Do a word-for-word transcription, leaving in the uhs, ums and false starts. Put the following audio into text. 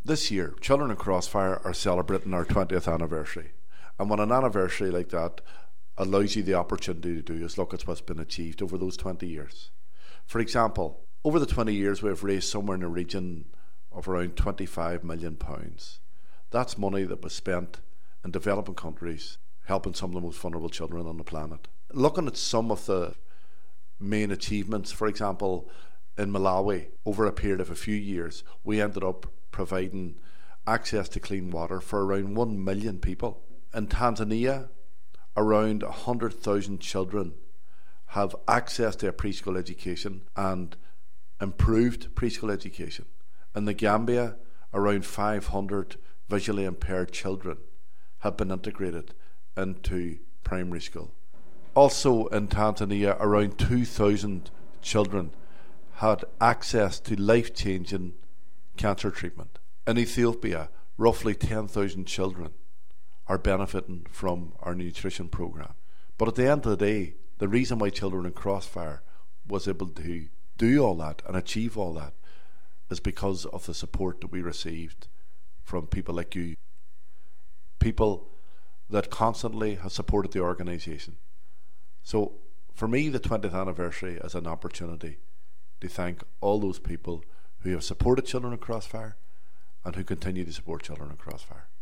This year, Children in Crossfire are celebrating our twentieth anniversary. And when an anniversary like that allows you the opportunity to do is look at what's been achieved over those twenty years. For example, over the twenty years we've raised somewhere in the region of around twenty-five million pounds. That's money that was spent in developing countries helping some of the most vulnerable children on the planet. Looking at some of the main achievements, for example, in Malawi, over a period of a few years, we ended up providing access to clean water for around one million people. In Tanzania, around one hundred thousand children have access to a preschool education and improved preschool education. In the Gambia, around five hundred visually impaired children have been integrated into primary school. Also in Tanzania, around two thousand children had access to life-changing cancer treatment. In Ethiopia, roughly ten thousand children are benefiting from our nutrition program. But at the end of the day, the reason why Children in Crossfire was able to do all that and achieve all that is because of the support that we received from people like you. People that constantly have supported the organisation. So for me, the twentieth anniversary is an opportunity to thank all those people who have supported Children in Crossfire and who continue to support Children in Crossfire.